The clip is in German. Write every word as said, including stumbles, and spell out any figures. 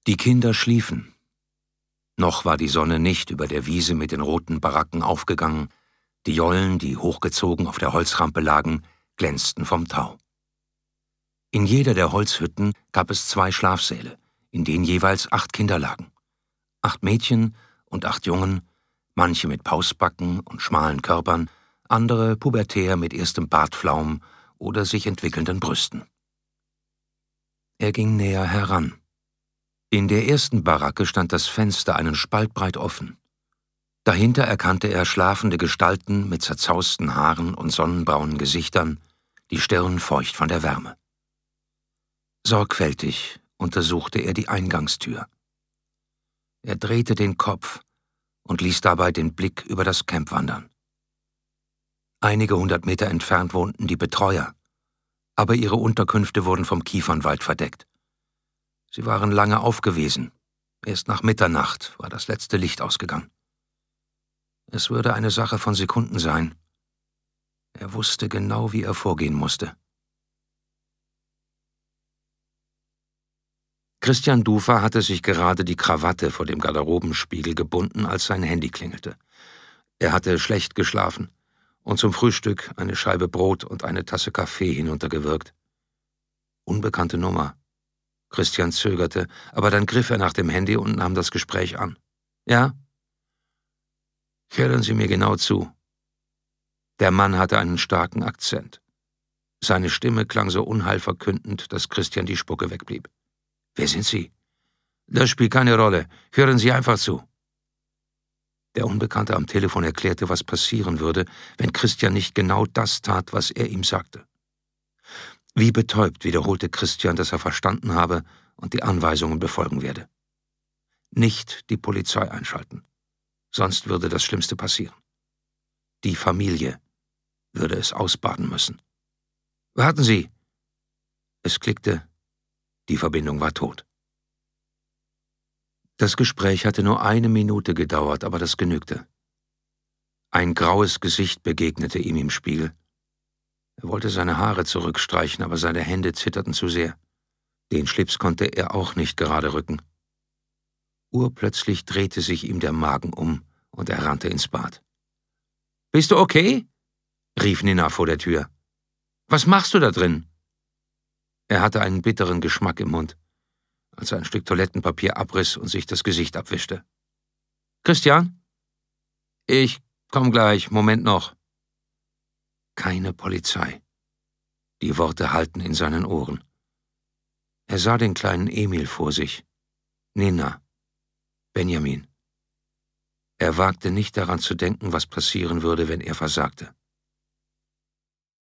Die Kinder schliefen. Noch war die Sonne nicht über der Wiese mit den roten Baracken aufgegangen, die Jollen, die hochgezogen auf der Holzrampe lagen, glänzten vom Tau. In jeder der Holzhütten gab es zwei Schlafsäle, in denen jeweils acht Kinder lagen. Acht Mädchen und acht Jungen, manche mit Pausbacken und schmalen Körpern, andere pubertär mit erstem Bartflaum oder sich entwickelnden Brüsten. Er ging näher heran. In der ersten Baracke stand das Fenster einen Spalt breit offen. Dahinter erkannte er schlafende Gestalten mit zerzausten Haaren und sonnenbraunen Gesichtern, die Stirn feucht von der Wärme. Sorgfältig untersuchte er die Eingangstür. Er drehte den Kopf und ließ dabei den Blick über das Camp wandern. Einige hundert Meter entfernt wohnten die Betreuer, aber ihre Unterkünfte wurden vom Kiefernwald verdeckt. Sie waren lange aufgewesen. Erst nach Mitternacht war das letzte Licht ausgegangen. Es würde eine Sache von Sekunden sein. Er wusste genau, wie er vorgehen musste. Christian Dufer hatte sich gerade die Krawatte vor dem Garderobenspiegel gebunden, als sein Handy klingelte. Er hatte schlecht geschlafen und zum Frühstück eine Scheibe Brot und eine Tasse Kaffee hinuntergewirkt. Unbekannte Nummer. Christian zögerte, aber dann griff er nach dem Handy und nahm das Gespräch an. »Ja?« »Hören Sie mir genau zu.« Der Mann hatte einen starken Akzent. Seine Stimme klang so unheilverkündend, dass Christian die Spucke wegblieb. »Wer sind Sie?« »Das spielt keine Rolle. Hören Sie einfach zu.« Der Unbekannte am Telefon erklärte, was passieren würde, wenn Christian nicht genau das tat, was er ihm sagte. Wie betäubt wiederholte Christian, dass er verstanden habe und die Anweisungen befolgen werde. Nicht die Polizei einschalten, sonst würde das Schlimmste passieren. Die Familie würde es ausbaden müssen. »Warten Sie!« Es klickte, die Verbindung war tot. Das Gespräch hatte nur eine Minute gedauert, aber das genügte. Ein graues Gesicht begegnete ihm im Spiegel. Er wollte seine Haare zurückstreichen, aber seine Hände zitterten zu sehr. Den Schlips konnte er auch nicht gerade rücken. Urplötzlich drehte sich ihm der Magen um und er rannte ins Bad. »Bist du okay?« rief Nina vor der Tür. »Was machst du da drin?« Er hatte einen bitteren Geschmack im Mund, als er ein Stück Toilettenpapier abriss und sich das Gesicht abwischte. »Christian?« »Ich komm gleich, Moment noch.« Keine Polizei. Die Worte hallten in seinen Ohren. Er sah den kleinen Emil vor sich. Nina. Benjamin. Er wagte nicht daran zu denken, was passieren würde, wenn er versagte.